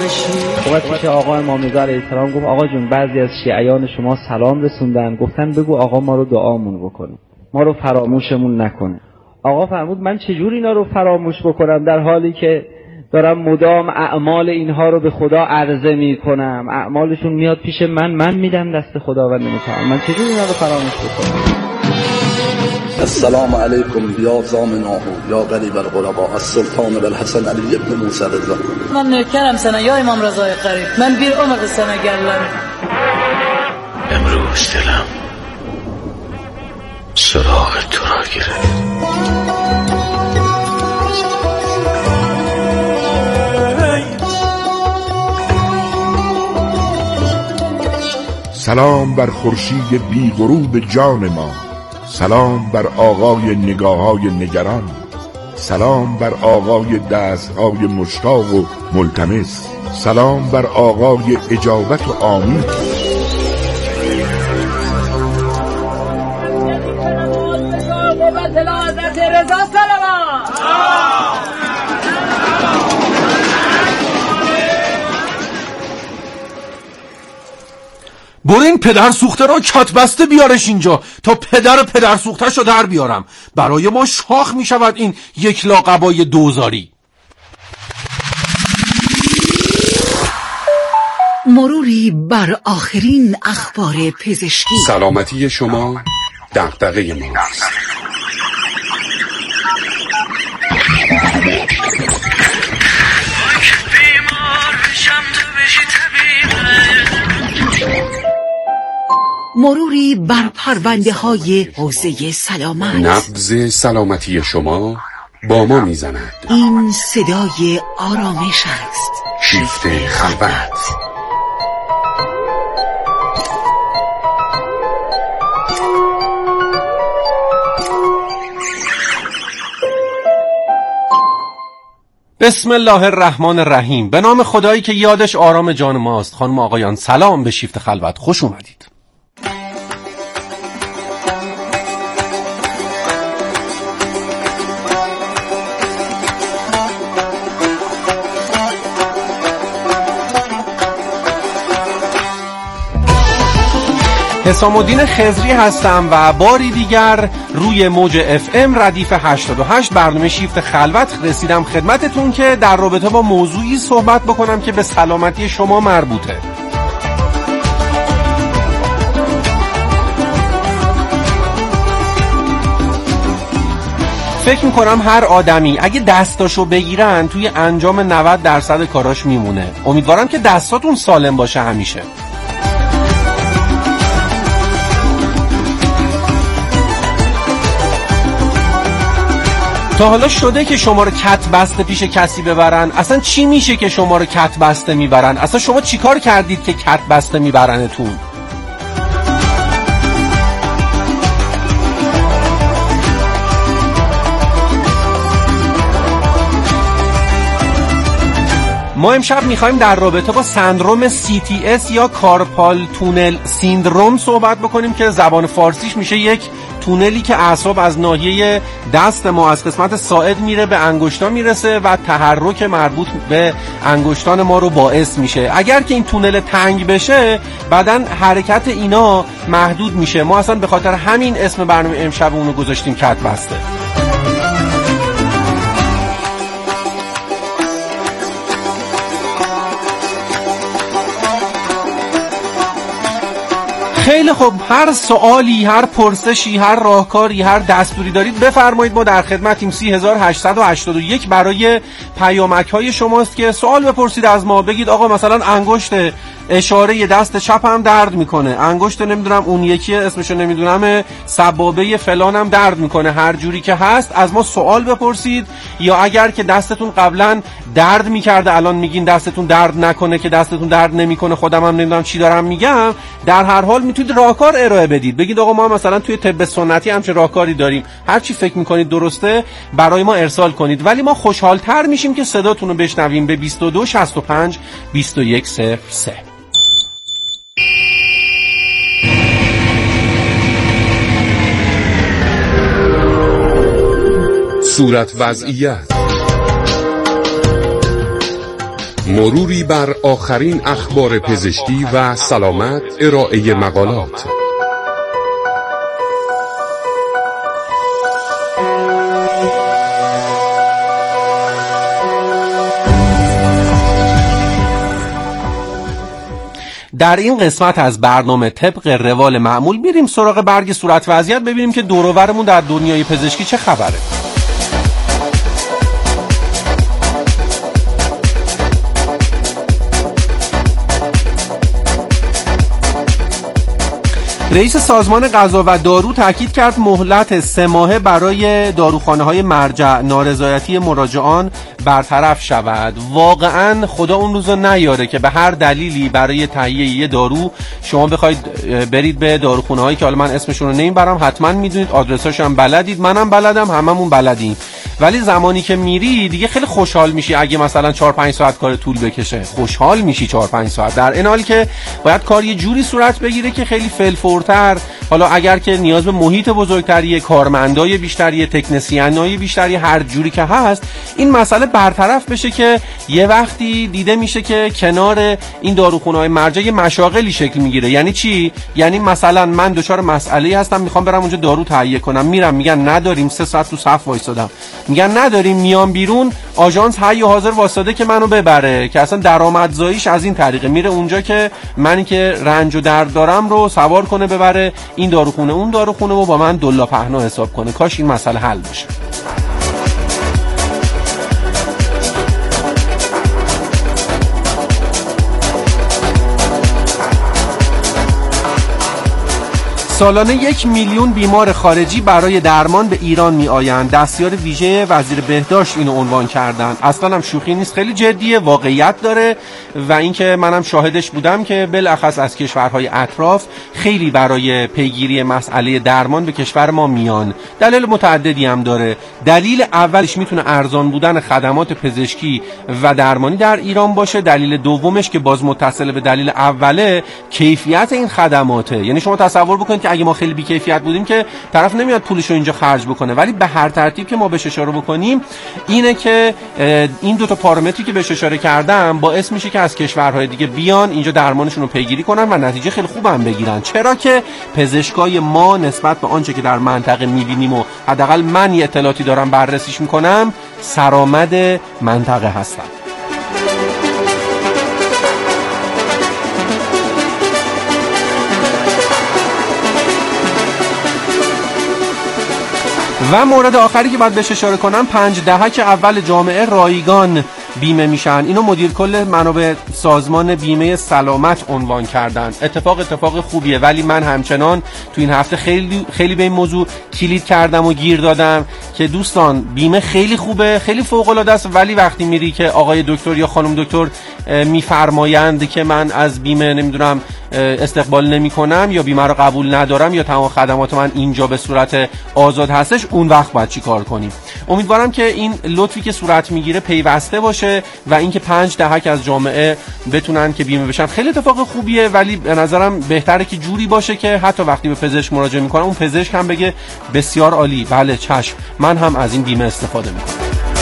وقتی که آقا امام رضا علیه السلام گفت آقا جون بعضی از شیعیان شما سلام رسوندن، گفتن بگو آقا ما رو دعامون بکنه، ما رو فراموشمون نکنه. آقا فرمود من چجور اینا رو فراموش بکنم در حالی که دارم مدام اعمال اینها رو به خدا عرضه میکنم، اعمالشون میاد پیش من میدم دست خداوند متعال، من چجور اینا رو فراموش بکنم؟ السلام علیکم یا زامناه یا غریب الغرباء السلطان الحسن علی ابن موسی رضا. من نوکرم سنه یا امام رضای قریب، من بیر عمر سنه گرلم. امروز دلم سراغ تو را گرفت. سلام بر خورشید بی غروب جان ما، سلام بر آقای نگاه‌های نگران، سلام بر آقای دست‌های مشتاق و ملتمس، سلام بر آقای اجابت و آمین. برو این پدر سوخته را کت بسته بیارش اینجا تا پدر سوختش رو در بیارم. برای ما شاخ می شود این یک لاقبای دوزاری. مروری بر آخرین اخبار پزشکی. سلامتی شما دغدغه ماست. مروری بر پرونده های حوزه سلامت. نبض سلامتی شما با ما میزند. این صدای آرامش است. شیفت خلوت. بسم الله الرحمن الرحیم. به نام خدایی که یادش آرام جان ماست. خانم آقایان سلام به شیفت خلوت، خوش اومدید. حسام الدین خضری هستم و باری دیگر روی موج FM ردیف 88 برنامه شیفت خلوت رسیدم خدمتتون که در رابطه با موضوعی صحبت بکنم که به سلامتی شما مربوطه. فکر میکنم هر آدمی اگه دستاشو بگیرن توی انجام 90% کاراش میمونه. امیدوارم که دستاتون سالم باشه همیشه. تا حالا شده که شما رو کت بسته پیش کسی ببرن؟ اصلا چی میشه که شما رو کت بسته میبرن؟ اصلا شما چی کار کردید که کت بسته میبرنتون؟ ما امشب میخوایم در رابطه با سندروم CTS یا کارپال تونل سیندروم صحبت بکنیم که زبان فارسیش میشه یک تونلی که اعصاب از ناحیه دست ما از قسمت ساعد میره به انگشتان میرسه و تحرک مربوط به انگشتان ما رو باعث میشه. اگر که این تونل تنگ بشه بعداً حرکت اینا محدود میشه. ما اصلا به خاطر همین اسم برنامه امشب اونو گذاشتیم کت بسته. خیلی خب، هر سوالی، هر پرسشی، هر راهکاری، هر دستوری دارید بفرمایید، ما در خدمتیم. 3881 برای پیامک‌های شماست که سوال بپرسید از ما. بگید آقا مثلا انگشت اشاره دست چپم درد میکنه، انگشت نمیدونم اون یکی اسمشو نمیدونم سبابه فلانم درد میکنه. هر جوری که هست از ما سوال بپرسید. یا اگر که دستتون قبلا درد میکرده الان میگین دستتون درد نکنه که دستتون درد نمیکنه، خودم هم نمیدونم چی دارم میگم، در هر حال میتونید راهکار ارائه بدید. بگید آقا ما مثلا توی طب سنتی همچین راهکاری داریم، هر چی فکر میکنید درسته برای ما ارسال کنید. ولی ما خوشحال‌تر میشیم که صداتون رو بشنویم به 22 65 21 03. صورت وضعیت مروری بر آخرین اخبار پزشکی و سلامت، ارائه مقالات. در این قسمت از برنامه طبق روال معمول میریم سراغ برگ صورت وضعیت، ببینیم که دور و برمون در دنیای پزشکی چه خبره. رئیس سازمان غذا و دارو تاکید کرد مهلت 3 ماهه برای داروخانه‌های مرجع نارضایتی مراجعان برطرف شود. واقعا خدا اون روزو نیاره که به هر دلیلی برای تهیه یه دارو شما بخواید برید به داروخانه‌هایی که حالا من اسمشون رو نمیبرم، حتما میدونید، آدرساشو هم بلدید، منم بلدم، هممون بلدیم، ولی زمانی که میری دیگه خیلی خوشحال میشی اگه مثلا 4-5 ساعت کار طول بکشه، خوشحال میشی 4-5 ساعت، در این حالی که باید کار یه جوری صورت بگیره که خیلی فلفورتر، حالا اگر که نیاز به محیط بزرگتری، کارمندای بیشتری، تکنسینای بیشتری، هر جوری که هست این مسئله برطرف بشه که یه وقتی دیده میشه که کنار این داروخونه‌های مرجع یه مشاغلی شکل میگیره. یعنی چی؟ یعنی مثلا من دچار مسئله هستم، میخوام برم اونجا دارو تهیه کنم، میرم میگن نداریم، 3 ساعت تو صف وایسادم، میگن نداریم، میام بیرون آژانس حی و حاضر واسطه که منو ببره، که اصلا درآمدزاییش از این طریقه میره اونجا که منی که رنج و درد دارم رو سوار کنه ببره این داروخونه اون داروخونه و با من دلا پهنا حساب کنه. کاش این مسئله حل بشه. سالانه 1 میلیون بیمار خارجی برای درمان به ایران می آیند. دستیار ویژه وزیر بهداشت اینو عنوان کردن. اصلا هم شوخی نیست، خیلی جدیه، واقعیت داره و اینکه منم شاهدش بودم که بالاخص از کشورهای اطراف خیلی برای پیگیری مسئله درمان به کشور ما میان. دلیل متعددی هم داره. دلیل اولش میتونه ارزان بودن خدمات پزشکی و درمانی در ایران باشه. دلیل دومش که باز متصل به دلیل اوله، کیفیت این خدماته. یعنی شما تصور بکنید که اگه ما خیلی بی‌کیفیت بودیم که طرف نمیاد پولشو اینجا خرج بکنه، ولی به هر ترتیب که ما بهش اشاره بکنیم اینه که این 2 تا پارامتری که بهش اشاره کردم باعث میشه که از کشورهای دیگه بیان اینجا درمانشون رو پیگیری کنن و نتیجه خیلی خوب هم بگیرن. چرا که پزشکای ما نسبت به آنچه که در منطقه میبینیم و حداقل من یه اطلاعاتی دارم بررسیش میکنم سرآمد منطقه هستن. و مورد آخری که باید بهش اشاره کنم، 5 دهک اول جامعه رایگان بیمه میشن. اینو مدیر کل منابع سازمان بیمه سلامت عنوان کردن. اتفاق خوبیه، ولی من همچنان تو این هفته خیلی به این موضوع کلید کردم و گیر دادم که دوستان بیمه خیلی خوبه، خیلی فوق العاده است، ولی وقتی میری که آقای دکتر یا خانم دکتر میفرمایند که من از بیمه نمیدونم استقبال نمی کنم یا بیمه رو قبول ندارم یا تمام خدمات من اینجا به صورت آزاد هستش، اون وقت باید چی کار کنیم؟ امیدوارم که این لطفی که صورت میگیره پیوسته باشه و اینکه 5 دهک از جامعه بتونن که بیمه بشن. خیلی اتفاق خوبیه، ولی به نظرم بهتره که جوری باشه که حتی وقتی به پزشک مراجعه میکنم اون پزشک هم بگه بسیار عالی، بله چشم، من هم از این بیمه استفاده میکنم.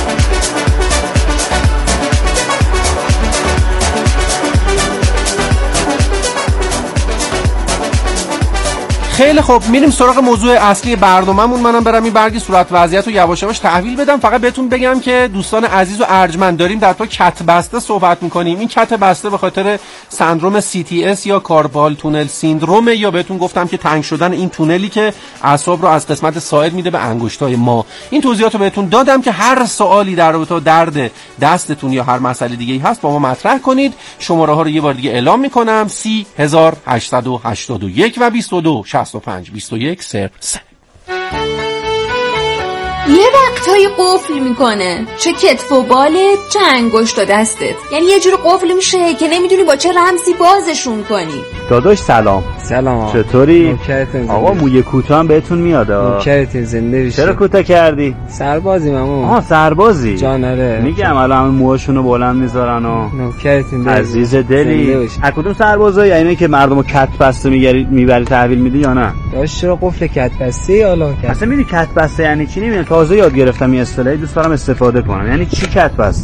خیلی خب، میریم سراغ موضوع اصلی برنامه‌مون. منم برم این برگ صورت وضعیت رو یواش یواش تحویل بدم. فقط بهتون بگم که دوستان عزیز و ارجمند، داریم در تو کت بسته صحبت می‌کنیم. این کت بسته به خاطر سندروم CTS یا کارپال تونل سیندروم، یا بهتون گفتم که تنگ شدن این تونلی که اعصاب رو از قسمت ساعد میده به انگشتای ما. این توضیحات رو بهتون دادم که هر سوالی در رابطه با درد دستتون یا هر مسئله دیگه‌ای هست با ما مطرح کنید. شماره ها رو یه بار دیگه اعلام می‌کنم: 30881 و 22 65 21 03. یه وقتایی قفل میکنه، چه کتف و بالت چه انگشت و دستت، یعنی یه جور قفل میشه که نمیدونی با چه رمزی بازشون کنی. داداش سلام. چطوری؟ آقا موی کوتاه هم بهتون میاد؟ نوکرتون زنده بشی. چرا کوتاه کردی؟ سربازی مامو. سربازی؟ جان آره. میگم الان موهاشونو بلند میذارن و نوکرتون عزیز دلی. از کدوم سربازایی؟ اینه که مردمو کت بسته میبری تحویل میدی یا نه؟ داش چرا قفل کت بسته حالا؟ اصلا میدونی کت بسته یعنی چی؟ نمیدونم، تازه یاد گرفتم این اصطلاحی، دوست دارم استفاده کنم. یعنی چی کت بسته؟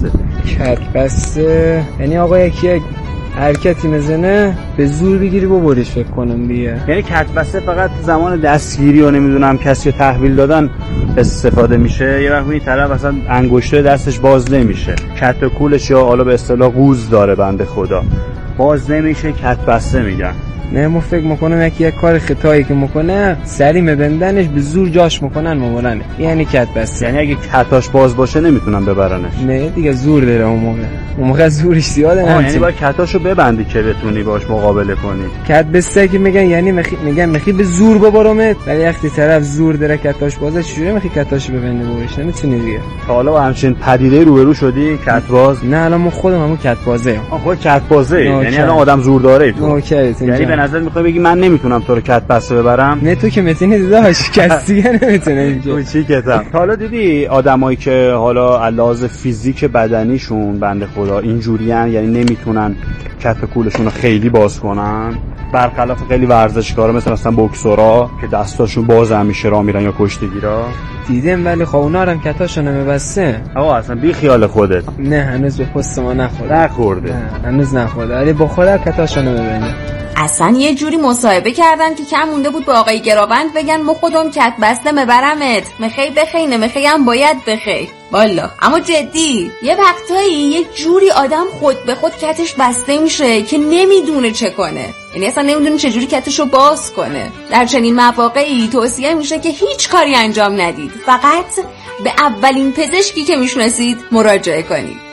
کت بسته یعنی آقا یکی حرکتی میزنه به زور بگیری ببریش فکر کنم دیگه. یعنی کت بسته فقط زمان دستگیری و نمیدونم کسی رو تحویل دادن استفاده میشه. یه وقت این طرف اصلا انگشته دستش باز نمیشه، کت و کولش یا حالا به اصطلاح قوز داره بنده خدا، باز نمیشه، کت بسته میگن. نه ما فکر میکنم یک کار خطایی که میکنه سری مبندنش به زور جاش میکنن مبرنه، یعنی کت بسته. یعنی اگه کتاش باز باشه نمیتونن ببرنش. نه دیگه زور داره اون موقع زورش زیاده. یعنی باید کتاشو ببندی که بتونی باش مقابله کنی. کت بسته که میگن یعنی میگن میخی به زور ببرمت، ولی وقتی طرف زور داره کتاش بازه چجوری میخی کتاشو ببنده بورش نمیتونی دیگه. حالا با همچین پدیده روبرو شدی کت باز؟ نه الان من خودم همون کت بازه. خود کت بازه یعنی الان آدم زور داره تو. یعنی به نظر میخوای بگی من نمیتونم تو رو کت بسته ببرم؟ نه تو که میتونی داداش، کسی دیگه نمیتونه اینجا. چی کتم؟ حالا دیدی آدمایی که حالا علاوه فیزیک بدنیشون بنده خدا اینجوریان، یعنی نمیتونن کت کولشون رو خیلی باز کنن، برخلاف خیلی ورزشکارا مثلا بوکسورا که دستاشون باز همیشه راه میرن یا کشتیگیرا دیدم، ولی خب اونا هم کتاشون نمیبسته. آقا اصلا بی خیال خودت. نه هنوز به پست ما نخورده. نه هنوز نخورده، ولی با خودت کتاشون نمیبنده. اصلا یه جوری مصاحبه کردن که کم مونده بود به آقای گراوند بگن ما خودم کت بسته مبرمت، مخی بخی نمخی هم باید بخی. والا اما جدی یه وقتایی یه جوری آدم خود به خود کتش بسته میشه که نمیدونه چه کنه، یعنی اصلا نمیدونه چه جوری کتشو باز کنه. در چنین مواقعی توصیه میشه که هیچ کاری انجام ندید، فقط به اولین پزشکی که میشناسید مراجعه کنید.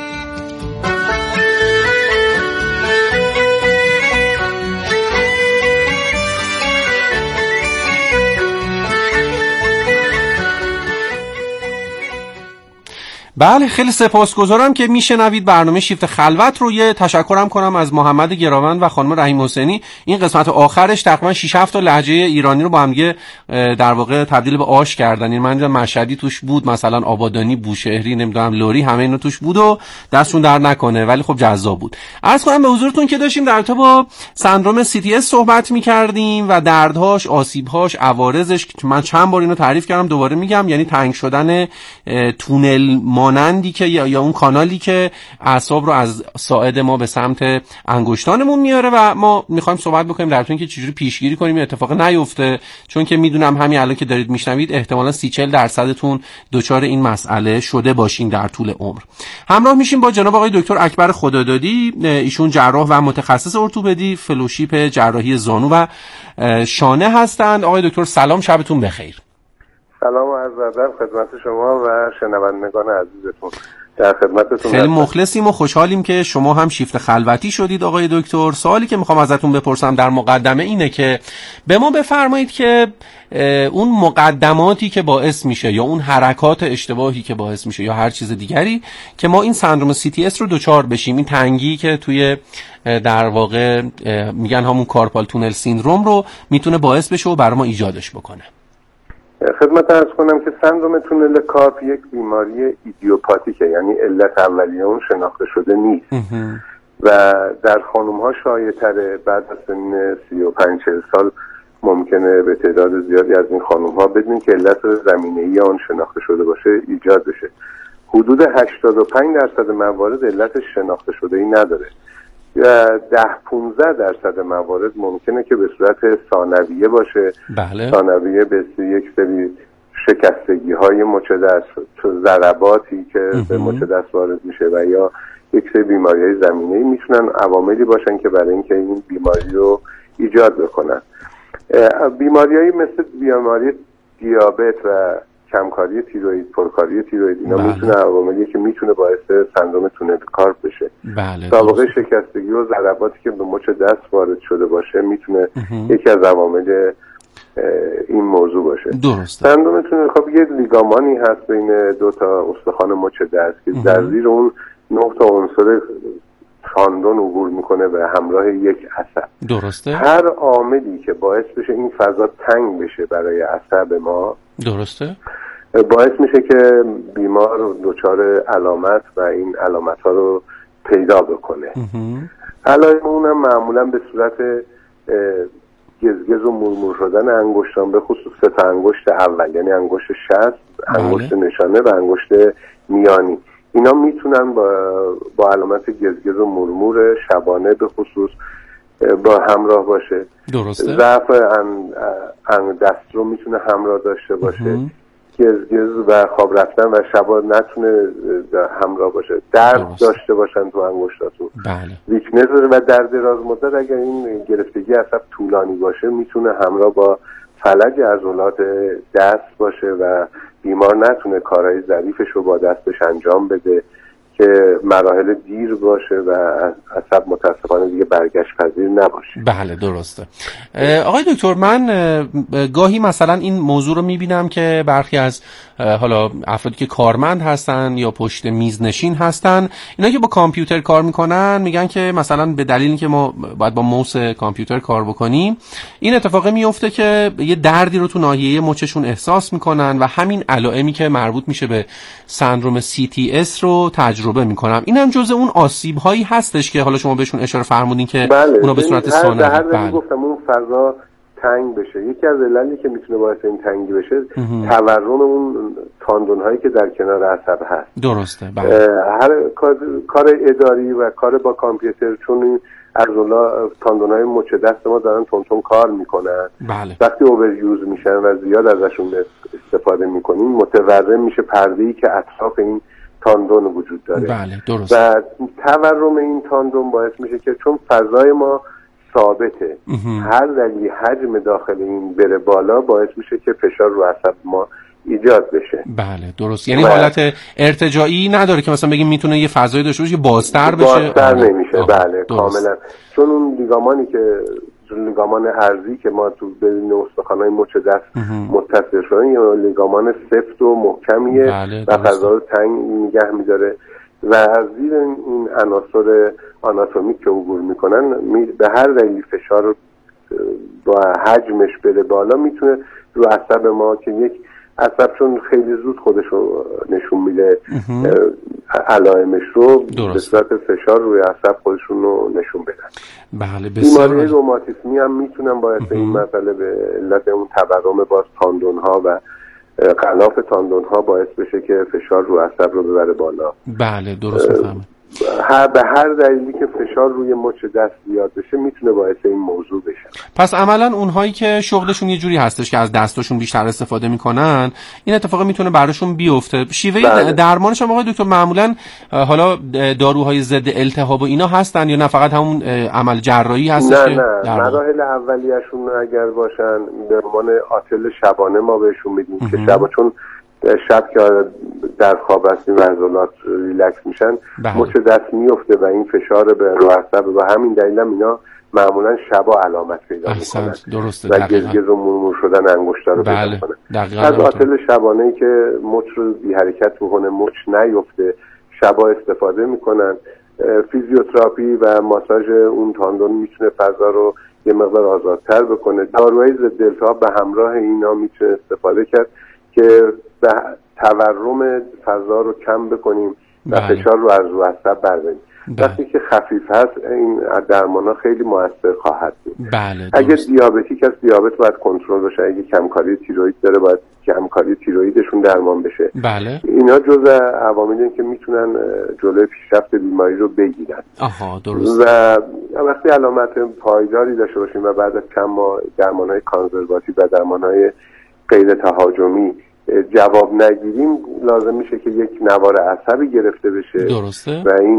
بله خیلی سپاسگزارم که میشنوید برنامه شیفت خلوت رو. یه تشکرم کنم از محمد گراوند و خانم رحیم حسینی. این قسمت آخرش تقریبا 6-7 تا لهجه ایرانی رو با هم دیگه در واقع تبدیل به آش کردن. این من مشهدی توش بود، مثلا آبادانی، بوشهری، نمیدونم لری، همه اینا توش بود و دستشون در نکنه، ولی خب جذاب بود. عرض کنم به حضورتون که داشتیم در رابطه با سندرم CTS صحبت می‌کردیم و دردهاش، آسیب‌هاش، عوارضش. من چند بار اینو تعریف کردم، دوباره میگم، یعنی تنگ شدن تونل مانندی که یا اون کانالی که اعصاب رو از ساعد ما به سمت انگشتانمون میاره و ما میخوایم صحبت بکنیم در طور که چجوری پیشگیری کنیم اتفاق نیفته، چون که میدونم همین الان که دارید میشنوید احتمالاً 30-40% دچار این مسئله شده باشین در طول عمر. همراه میشیم با جناب آقای دکتر اکبر خدادادی، ایشون جراح و متخصص ارتوپدی، فلوشیپ جراحی زانو و شانه هستند. آقای دکتر سلام، شبتون بخیر. سلام و عرض ادب خدمت شما و شنوندگان عزیزتون. در خدمتتون خیلی مخلصیم و خوشحالیم که شما هم شیفت خلوتی شدید آقای دکتر. سوالی که میخوام ازتون بپرسم در مقدمه اینه که به ما بفرمایید که اون مقدماتی که باعث میشه یا اون حرکات اشتباهی که باعث میشه یا هر چیز دیگری که ما این سندرم CTS رو دچار بشیم، این تنگی که توی در واقع میگن همون کارپال تونل سیندروم رو میتونه باعث بشه و برای ما ایجادش بکنه. خدمت عرض کنم که سندرم تونل کارپ یک بیماری ایدیوپاتیکه، یعنی علت اولیه اون شناخته شده نیست و در خانم ها شایع تره. بعد از سن 35-40 سال ممکنه به تعداد زیادی از این خانم ها بدون که علت زمینه‌ای آن شناخته شده باشه ایجاد بشه. حدود 85% موارد علت شناخته شده ای نداره و 10-15% موارد ممکنه که به صورت ثانویه باشه. بله. ثانویه به یک سری شکستگی های مچ دست، ضرباتی که به مچ دست وارد میشه و یا یک سری بیماری های زمینه‌ای میتونن عواملی باشن که برای اینکه این بیماری رو ایجاد بکنن. بیماریایی مثل بیماری دیابت و کمکاری تیروئید، پرکاری تیروئید، اینا میتونه عواملی که میتونه باعث سندرم تونل کارپ بشه. بله. سابقه شکستگی و ضرباتی که به مچ دست وارد شده باشه میتونه یکی از عوامل این موضوع باشه. درسته. سندرم تونل کارپ یه لیگامانی هست بین دو تا استخوان مچ دست که در زیر اون 9 تا عنصر تاندون عبور میکنه به همراه یک عصب. درسته. هر عاملی که باعث بشه این فضا تنگ بشه برای عصب ما، درسته، باعث میشه که بیمار دچار علامت و این علامت ها رو پیدا بکنه. علائم اونم معمولا به صورت گزگز و مورمور شدن انگشتان، به خصوص 3 تا انگشت اول، یعنی انگشت شست، انگشت نشانه و انگشت میانی. اینا میتونن با علامت گزگز و مرمور شبانه به خصوص با همراه باشه. درسته. ضعف دست رو میتونه همراه داشته باشه. گزگز و خواب رفتن و شبا نتونه همراه باشه. درد داشته باشن تو انگشتاتون. بله. ویکنس و در دراز مدت اگر این گرفتگی عصب طولانی باشه میتونه همراه با فلج عضلات دست باشه و بیمار نتونه کارهای ظریفش رو با دستش انجام بده که مراحل دیر باشه و عصب متاسفانه دیگه برگشت پذیر نباشه. بله درسته. آقای دکتر، من گاهی مثلا این موضوع رو میبینم که برخی از حالا افرادی که کارمند هستن یا پشت میز نشین هستن، اینا که با کامپیوتر کار میکنن میگن که مثلا به دلیلی که ما باید با موس کامپیوتر کار بکنیم این اتفاق میفته که یه دردی رو تو ناحیه مچشون احساس میکنن و همین علائمی که مربوط میشه به سندروم CTS رو تجربه میکنم. این هم جزء اون آسیب هایی هستش که حالا شما بهشون اشاره فرمودین که اونا به صورت ثانوی. بله گفتم اون فضا تنگ بشه. یکی از عللی که میتونه باعث این تنگی بشه تورم اون تاندون هایی که در کنار عصب هست. درسته. بله. هر کار اداری و کار با کامپیوتر، چون این عضلات تاندون های مچ دست ما دارن تون کار میکنن. بله. وقتی اووریوز میشن و زیاد ازشون استفاده میکنیم متورم میشه پرده‌ای که اطراف این تاندون وجود داره. بله درست. و تورم این تاندون باعث میشه که چون فضای ما ثابته هر دلیل حجم داخل این بره بالا باعث میشه که فشار رو عصب ما ایجاد بشه. بله درست. یعنی حالت ارتجاعی نداره که مثلا بگیم میتونه یه فضایی داشته باشه که بازتر بشه. بازتر نمیشه. بله کاملا. چون اون لیگامانی که لیگامان عرضی که ما تو بین استخوان‌های مچ دست متصل شدن یا لیگامان سفت و محکمیه و فضا رو تنگ نگه می‌داره و از زیر این عناصر آناتومیک که عبور میکنن به هر دلیل فشار با حجمش بره بالا میتونه رو عصب ما که یک عصب چون خیلی زود خودش رو نشون میده علائمش رو به صورت فشار روی عصب خودشون رو نشون بدن. بله بسیار. بیماری روماتیسمی هم میتونن باعث این مسئله به علت اون تورم باز تاندون ها و غلاف تاندون ها باعث بشه که فشار رو عصب رو ببره بالا. بله درست میفهمم. به هر دلیلی که فشار روی مچ دست زیاد بشه میتونه باعث این موضوع بشه. پس عملا اونهایی که شغلشون یه جوری هستش که از دستاشون بیشتر استفاده میکنن این اتفاق میتونه براشون بیفته. شیوه درمانش هم آقای دکتر معمولا حالا داروهای ضد التهاب و اینا هستن یا نه فقط همون عمل جراحی هستش؟ نه مراحل اولیه‌شون اگر باشن به عنوان آتل شبانه ما بهشون میدیم که چون شب که در خواب هستیم و عضلات ریلکس میشن مچ دست میفته و این فشار به رو عصب و همین دلیل هم اینا معمولا شبا علامت پیدا میکنن و گزگز و مرمور شدن انگشتا رو پیدا میکنن. از آتل شبانه‌ای که مچ رو بی حرکت بکنه مچ نیفته شبا استفاده میکنن. فیزیوتراپی و ماساژ اون تاندون میتونه فضا رو یه مقدار آزادتر بکنه. داروهای ضد التهاب به همراه اینا میتونه استفاده کرد که به تورم فضا رو کم بکنیم و فشار رو از رو عصب برداریم. وقتی که خفیف هست این درمان‌ها خیلی موثر خواهد بود. اگه دیابتیک هست دیابت باید کنترل بشه. اگه کمکاری تیروئید داره باید کمکاری تیروئیدشون درمان بشه. اینا جزء عواملی که میتونن جلوی پیشرفت بیماری رو بگیرن. درست. و وقتی علامت پایداری داشته باشیم و بعد از چند ماه درمان‌های کانزرواتیو و درمان‌های غیر تهاجمی جواب نگیریم لازم میشه که یک نوار عصبی گرفته بشه. درسته. و این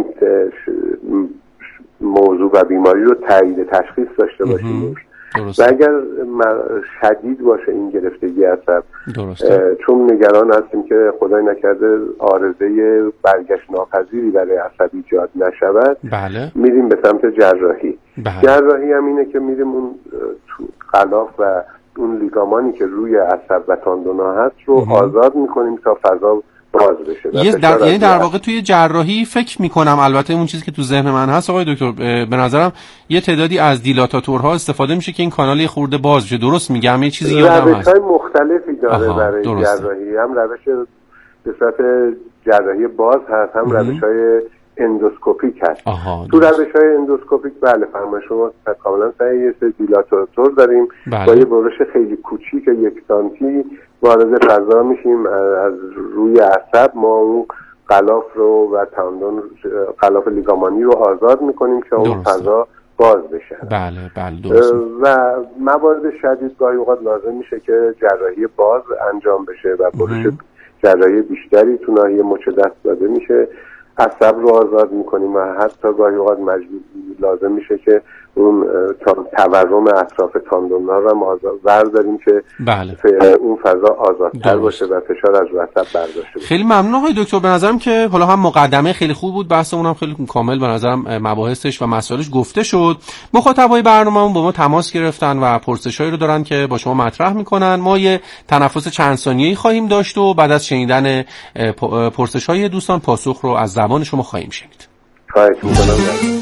موضوع و بیماری رو تایید تشخیص داشته باشیم. و اگر شدید باشه این گرفتگی عصب چون نگران هستیم که خدای نکرده عارضه برگشت ناپذیری برای عصب ایجاد نشود میریم به سمت جراحی. جراحی هم اینه که میریم اون غلاف و اون لیگامانی که روی عصب و تاندونا هست رو آزاد میکنیم تا فضا باز بشه. یعنی در واقع توی جراحی فکر میکنم البته اون چیزی که تو ذهن من هست آقای دکتر به نظرم یه تعدادی از دیلاتاتورها استفاده میشه که این کانال خورده باز بشه. درست میگم؟ یه چیزی یادم هست. روش‌های مختلفی داره برای جراحی. هم روش به صورت جراحی باز هست هم روش‌های اندوسکوپیک هست. تو روش‌های اندوسکوپیک بله فرمایش شما کاملا صحیح. یه سری دیلاتاتور داریم با یه برش خیلی کوچیک 1 سانتی وارد فضا میشیم از روی عصب ما اون غلاف رو و تاندون غلاف لیگامانی رو آزاد میکنیم که اون فضا باز بشه. بله درست. و موارد شدید گاهی اوقات لازم میشه که جراحی باز انجام بشه و برش جراحی بیشتری تو ناحیه مچ دست داده میشه. عصب رو آزاد میکنیم و حتی گاهی اوقات لازم میشه که اون تورم اطراف تاندون‌ها رو هم برداریم که اون فضا آزادتر باشه و فشار از عصب برداشته بشه. خیلی ممنون آقای دکتر. به نظرم که حالا هم مقدمه خیلی خوب بود، بحثمون هم خیلی کامل به نظرم مباحثش و مسائلش گفته شد. مخاطبای برنامه‌مون با ما تماس گرفتن و پرسشایی رو دارن که با شما مطرح میکنن. ما یه تنفس چند ثانیه‌ای خواهیم داشت و بعد از شنیدن پرسش‌های دوستان پاسخ رو از زبان شما خواهیم شنید. خواهش می‌کنم.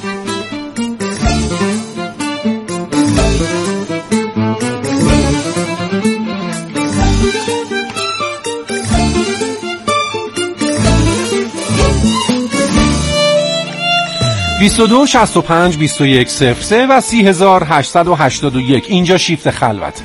22 65 21 03 و 3881 اینجا شیفت خلوته.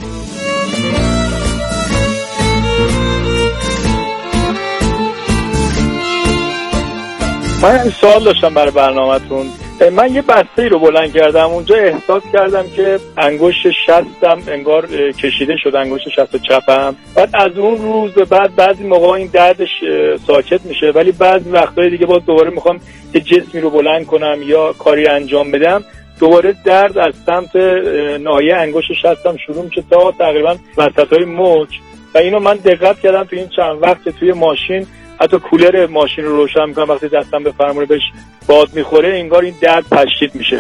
من سوال داشتم برای برنامه‌تون. من یه بسته رو بلند کردم، اونجا احساس کردم که انگشت شستم انگار کشیده شد، انگشت شست چپم. بعد از اون روز به بعد بعضی موقع این دردش ساکت میشه، ولی بعضی وقتای دیگه باز دوباره میخوام یه جسمی رو بلند کنم یا کاری انجام بدم، دوباره درد از سمت ناحیه انگشت شستم شروع میشه تا تقریبا وسطای مچ. و اینو من دقت کردم تو این چند وقت که توی ماشین حتی کولر ماشین رو روشن میکنم، وقتی دستم به فرمون بهش باد میخوره انگار این درد تشدید میشه.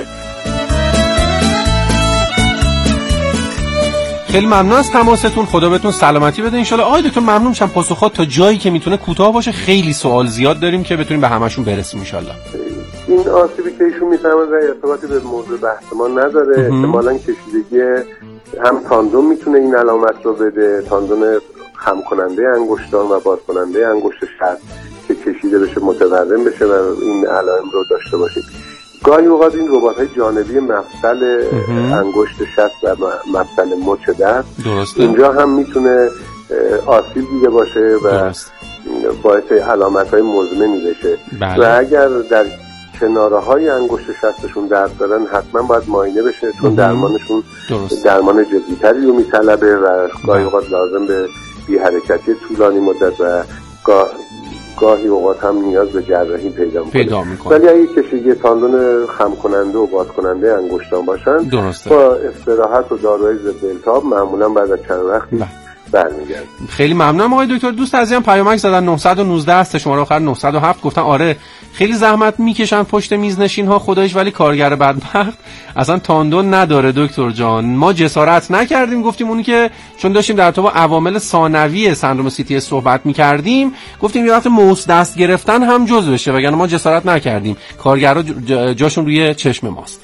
خیلی ممنون از تماستون، خدا بهتون سلامتی بده انشالله. آقای دکتر ممنون میشم، پاسخات تا جایی که میتونه کوتاه باشه، خیلی سوال زیاد داریم که بتونیم به همشون برسیم انشالله. این آسیبی که ایشون میفرمایند ارتباطی به موضوع بحث ما نداره. احتمالاً کشیدگی هم تاندون میتونه این علامت رو بده، تاندون خم کننده انگشتان و باز کننده انگشت شست که کشیده بشه متورم بشه و این علائم رو داشته باشه. گاهی اوقات این ربات‌های جانبی مفصل انگشت شست و مفصل مچ دست اینجا هم میتونه آسیب دیده باشه و باعث علامت‌های مزمنی بشه. و اگر در کناره‌های انگشت شستشون درد دارن حتما باید معاینه بشه، چون درمانشون درمان جدی‌تری رو میطلبه و گاهی اوقات لازم به بی حرکتی طولانی مدت و گاهی اوقات هم نیاز به جراحی پیدا میکنه. ولی اگه کشیدگی تاندون خم کننده و باز کننده انگشتان باشن با استراحت و داروهای ضد التهاب معمولا بعد از چند وقتی برمیگرد. خیلی ممنونم آقای دکتر. دوست عزیزم پیامک زدن 919 است، شماره آخر 907، گفتن آره خیلی زحمت میکشن پشت میز نشین ها خدایش، ولی کارگر بدبخت اصلا تاندون نداره دکتر جان. ما جسارت نکردیم، گفتیم اونی که چون داشتیم در تو عوامل ثانوی سندرم CTS صحبت میکردیم، گفتیم یه وقت موس دست گرفتن هم جزء بشه، وگرنه ما جسارت نکردیم. کارگرها جاشون روی چشم ماست.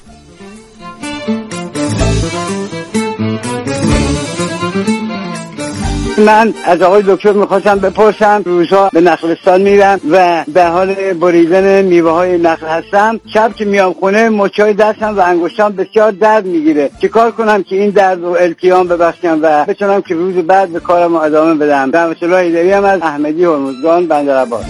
من از آقای دکتر میخواستم بپرسم، روزها به نخلستان میرم و در حال بریدن میوه های نخل هستم. شب که میام خونه مچای دستم و انگشتام بسیار درد میگیره. چیکار کنم که این درد رو التیام ببخشم و بتونم که روز بعد به کارم ادامه بدم؟ رحمت الله ایدری هم از احمدی هرمزگان بندرعباس.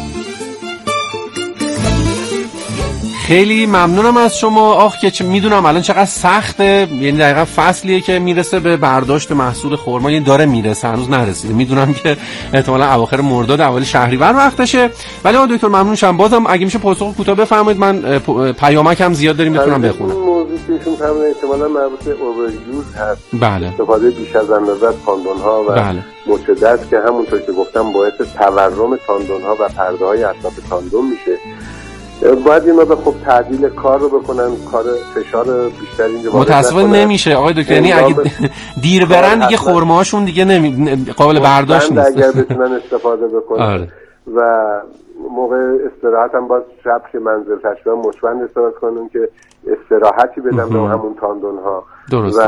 خیلی ممنونم از شما. آخ که میدونم الان چقدر سخته، یعنی دقیقا فصلیه که میرسه به برداشت محصول خرما، یعنی داره میرسه، هنوز نرسیده. میدونم که احتمالاً اواخر مرداد اوایل شهریور وقتشه، ولی آقا دکتر ممنون شم. بازم اگه میشه پاسخ کوتاه بفرمایید، من پیامک هم زیاد داریم بتونم بخونم. این موضوعی که ایشون فرمودن احتمالاً مربوط به اووریوز هست. بله. استفاده بیش از اندازه از تاندون‌ها و مچ دست که همونطور که گفتم باعث تورم تاندون‌ها و پرده‌های اطراف تاندون میشه. باید اینا به خوب تعدیل کار رو بکنن، کار فشار بیشتر اینجا متاسفانه نمیشه آقای دکتر، یعنی اگه دیر برن دیگه خرمه‌هاشون دیگه قابل برداشت نیست. اگر بتونن استفاده بکنن و موقع استراحت هم باز شب که منزل تشبیه مشبند استفاده کنن که استراحتی بدن به همون تاندون ها و تو خونه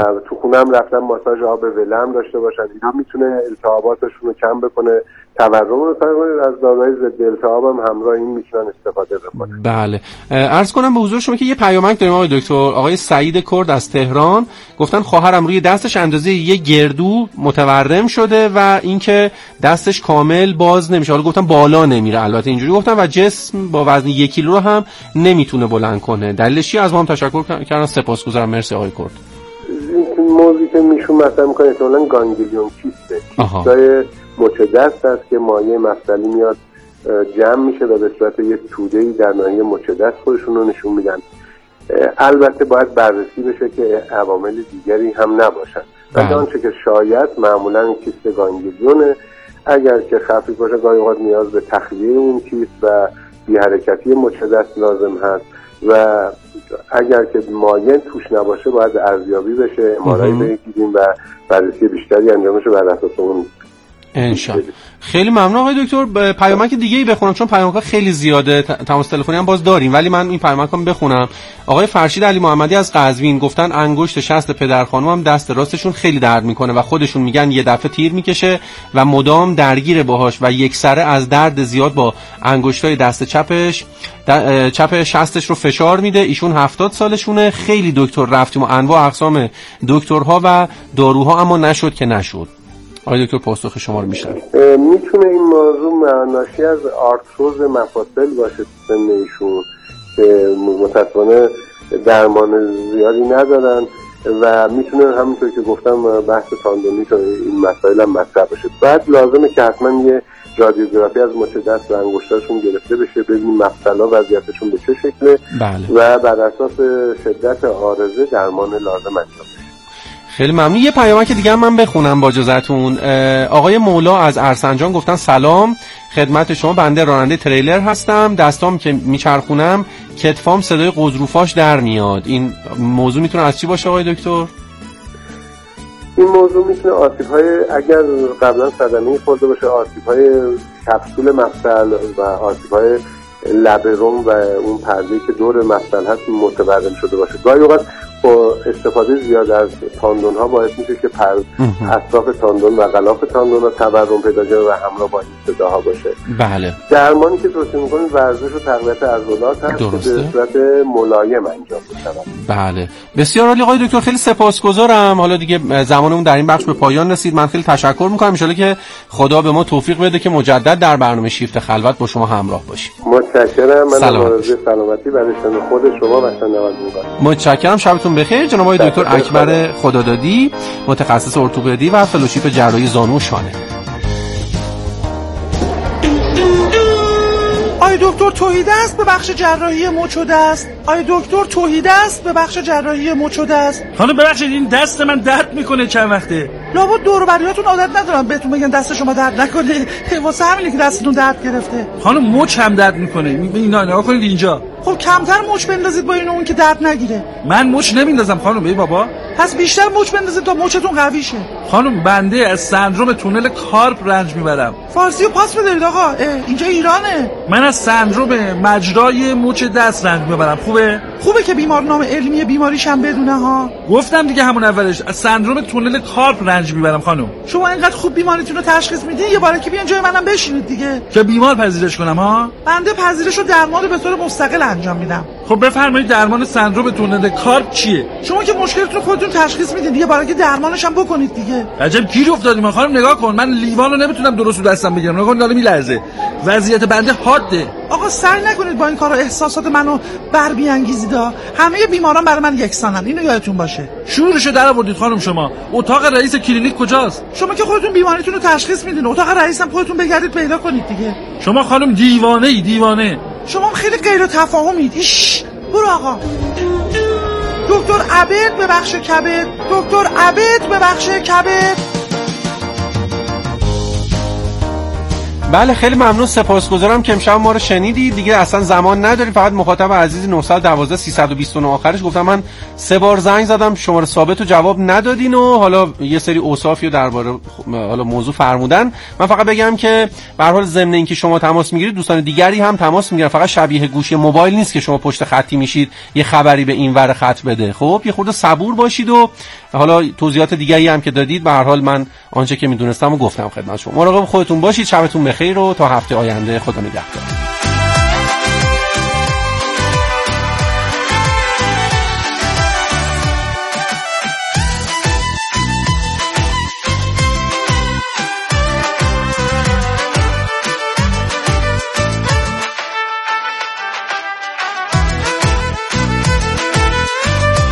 خونه هم رفتن ماساژ آب ولرم داشته باشن، اینا میتونه التهاباتشون رو کم بکنه، تورم رو کم کنه. از داروهای ضد التهاب هم همراه این میتونن استفاده بکنن. بله، عرض کنم به حضور شما که یه پیامک داریم آقای دکتر. آقای سعید کرد از تهران گفتن خواهرم روی دستش اندازه یه گردو متورم شده و اینکه دستش کامل باز نمیشه. حالا گفتن بالا نمیره، البته اینجوری گفتن، و جسم با وزن 1 کیلو رو هم نمیتونه بلند کنه. دلیلش چیه؟ از ما هم تشکر کردن، سپاسگزارم. مرسی آقای کرد. این موضوعی که میشون مثلا میکنه احتمالاً گانگلیون کیسته، کیستای مچ دست است که مایع مفصلی میاد جمع میشه و به صورت یک توده‌ای در ناحیه مچ دست خودشون رو نشون میدن. البته باید بررسی بشه که عوامل دیگری هم نباشن. ولی آنچه که شاید معمولاً کیست گانگلیونه، اگر که خفیف باشه گاهی اوقات نیاز به تخلیه اون کیست و بی حرکتی مچ دست لازم هست و اگر که مایع توش نباشه باید ارزیابی بشه، ام‌آرآی بگیریم و بررسی بیشتری انجام بشه بر اساس اون. انشالله. خیلی ممنون آقای دکتر. پیامک دیگه‌ای بخونم چون پیامک‌ها خیلی زیاده، تماس تلفنی هم باز داریم، ولی من این پیامک‌ها بخونم. آقای فرشید علی محمدی از قزوین گفتن انگشت شست پدر خانم هم دست راستشون خیلی درد میکنه و خودشون میگن یه دفعه تیر میکشه و مدام درگیر باهاش و یکسره از درد زیاد با انگشتای دست چپ شستش رو فشار میده. ایشون 70 سالشونه. خیلی دکتر رفتیم و انواع اقسام دکترها و داروها اما نشد که نشد. آقای دکتر پاسخ شما رو میشنم. میتونه این موضوع ناشی از آرتروز مفاصل باشه سن ایشون که متأسفانه درمان زیادی ندارن و میتونه همونطور که گفتم بحث تاندونی تو این مسائل هم مطرح باشه. بعد لازمه که حتما یه رادیوگرافی از مچ دست و انگشتاشون گرفته بشه، ببینیم مفصلا وضعیتشون به چه شکله. بله. و بر اساس شدت عارضه درمان لازم انجام بشه. خیلی ممنون. یه پیامک دیگه هم من بخونم با اجازهتون. آقای مولا از ارسنجان گفتن سلام خدمت شما، بنده راننده تریلر هستم، دستام که میچرخونم کتفام صدای قزروفاش در میاد. این موضوع میتونه از چی باشه آقای دکتر؟ این موضوع میتونه آسیب‌های، اگر قبلا صدمه‌ای خورده باشه، آسیب‌های کپسول مفصل و آسیب‌های لبرم و اون پرده‌ای که دور مفصل هست متورم شده باشه. گاهی اوقات با استفاده زیاد از تاندون ها باعث میشه که اطراف تاندون و غلاف تاندون ها تورم پیدا کنه و همراه با این صداها باشه. بله. درمانی که توصیه می‌کنیم ورزش و تقویت عضلات هست که به صورت ملایم انجام میشه. بله. بسیار عالی آقای دکتر، خیلی سپاسگزارم. حالا دیگه زمانمون در این بخش به پایان رسید. من خیلی تشکر می‌کنم. ان شاءالله که خدا به ما توفیق بده که مجدد در برنامه شیفت خلوت با شما همراه باشیم. متشکرم. من آرزوی سلامتی برای خود شما و شنوندگان. متشکرم. شبتون بخیر. جناب آقای دکتر اکبر خدادادی، متخصص ارتوپدی و فلوشیپ جراحی زانو و شانه. آی دکتر توحیده است به بخش جراحی مچ و دست. آی دکتر توحیده است به بخش جراحی مچ و دست. خانم ببخشید این دست من درد میکنه چند وقته. لابد دور و بریاتون عادت ندارم بهتون بگن دست شما درد نکنه، واسه همینه که دستتون درد گرفته. خانم مچ هم درد میکنه. اینا نگاه کنید اینجا. خب کمتر مچ بندازید با این اون که درد نگیره. من مچ نمیندازم خانم. ای بابا، پس بیشتر مچ بندازید تا مچتون قوی شه. خانم بنده از سندروم تونل کارپ رنج میبرم. فارسی رو پاس بدید آقا، اینجا ایرانه. من از سندروم مجرای مچ دست رنج میبرم. خوبه که بیمارنامه علمی بیماریش هم بدونه ها. گفتم دیگه همون اولش از سندروم تونل کارپ رنج میبرم خانم. شما اینقدر خوب بیماریتون رو تشخیص میدین، یه باره که بیان جای منم بشینید دیگه که بیمار پذیرش کنم ها. بنده پذیرش و درمان به طور مستقل انجام میدم. خب بفرمایید درمان سندروم تونل کارپ چیه؟ شما که مشکلتون خودتون تشخیص میدین، یه باره که درمانش هم بکنید دیگه. عجب گیر افتادیم خانم. نگاه کن من لیوانو نمیتونم درست رو دستم بگیرم. نگاه کن داره میلرزه. وضعیت بنده حاده. آقا سعی نکنید با این کارا احساسات منو بر بیانگیزید. همه بیماران برای من یکسانن، اینو یادتون باشه. شورشو در آوردید خانم. شما اتاق رئیس کلینیک کجاست؟ شما که خودتون بیماریتون رو تشخیص میدین، اتاق رئیسم خودتون بگردید پیدا کنید دیگه. شما خانم دیوانه. شما خیلی غیر تفاهمید. برو آقا. دکتر عبید به بخش کبد. دکتر عبید به بخش کبد. بله خیلی ممنون، سپاسگزارم که امشب ما رو شنیدید. دیگه اصلا زمان نداریم، فقط مخاطب عزیز 912 329 آخرش گفتم من 3 بار زنگ زدم شماره ثابت و جواب ندادین و حالا یه سری اوصافی درباره حالا موضوع فرمودن. من فقط بگم که به هر حال ضمن اینکه شما تماس میگیرید دوستان دیگری هم تماس میگیرن، فقط شبیه گوشی موبایل نیست که شما پشت خطی میشید یه خبری به این ور خط بده. خب یه خورده صبور باشید و حالا توضیحات دیگری هم که دادید به هر حال من آنچه که میدونستم و گفتم خدمت شما. مراقب خودتون باشید، شبتون بخیر و تا هفته آینده خدا نگهدار.